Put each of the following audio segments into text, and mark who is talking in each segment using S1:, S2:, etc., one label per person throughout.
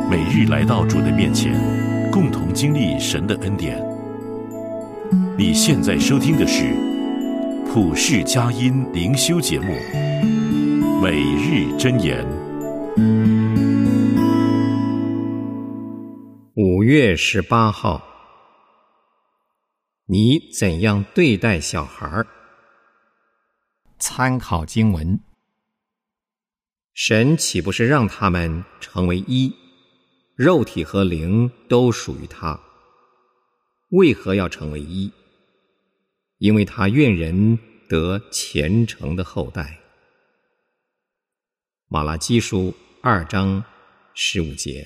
S1: 每日来到主的面前，共同经历神的恩典。你现在收听的是普世佳音灵修节目《每日箴言》。
S2: 5月18号，你怎样对待小孩？参考经文：神岂不是让他们成为一，肉体和灵都属于他？为何要成为一？因为他愿人得虔诚的后代。马拉基书2章15节。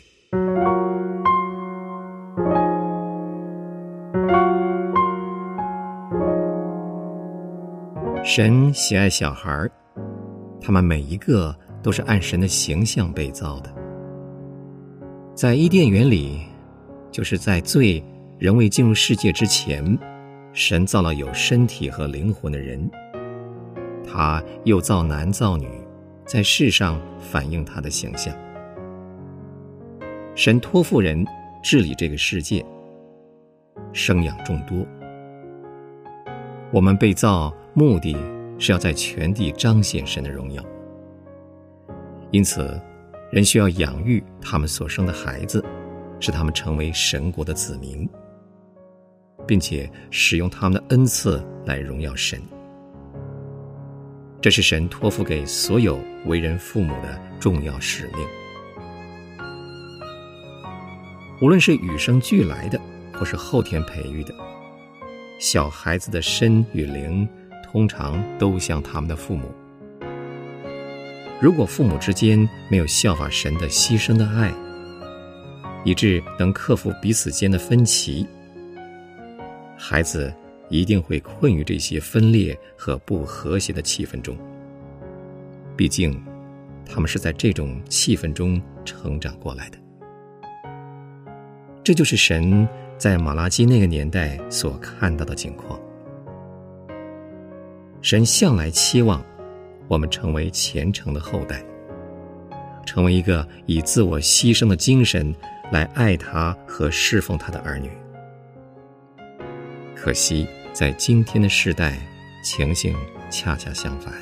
S2: 神喜爱小孩，他们每一个都是按神的形象被造的。在伊甸园里，就是在罪仍未进入世界之前，神造了有身体和灵魂的人，他又造男造女，在世上反映他的形象。神托付人治理这个世界，生养众多。我们被造目的是要在全地彰显神的荣耀，因此人需要养育他们所生的孩子，使他们成为神国的子民，并且使用他们的恩赐来荣耀神。这是神托付给所有为人父母的重要使命。无论是与生俱来的，或是后天培育的，小孩子的身与灵通常都像他们的父母。如果父母之间没有效法神的牺牲的爱，以致能克服彼此间的分歧，孩子一定会困于这些分裂和不和谐的气氛中。毕竟他们是在这种气氛中成长过来的。这就是神在马拉基那个年代所看到的情况。神向来期望我们成为虔诚的后代，成为一个以自我牺牲的精神来爱他和侍奉他的儿女。可惜在今天的世代，情形恰恰相反。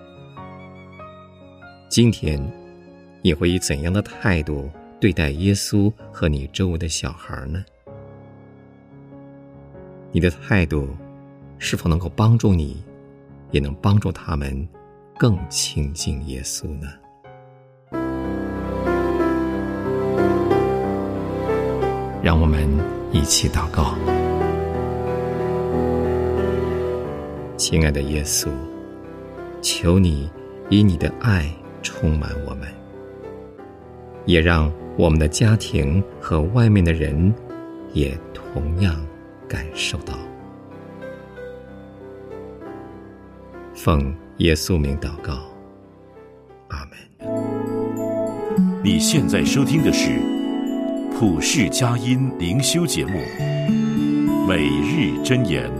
S2: 今天你会以怎样的态度对待耶稣和你周围的小孩呢？你的态度是否能够帮助你，也能帮助他们更亲近耶稣呢？让我们一起祷告。亲爱的耶稣，求你以你的爱充满我们，也让我们的家庭和外面的人也同样感受到。奉耶稣名祷告，阿们。
S1: 你现在收听的是普世佳音灵修节目《每日箴言》。